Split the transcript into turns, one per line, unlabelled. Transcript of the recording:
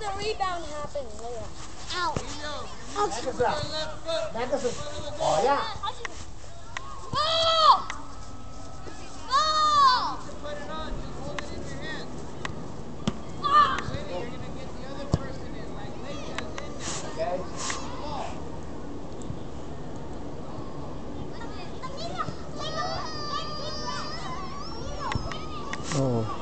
the rebound happened later. Ow.
Back us up. Back us up. Oh, yeah.
Ball! Ball!
Put it on. Just hold it in your hand.
Ah!
Later, you're going to get the other person in. Like Leita's in now.
Okay.
Ball.
Oh.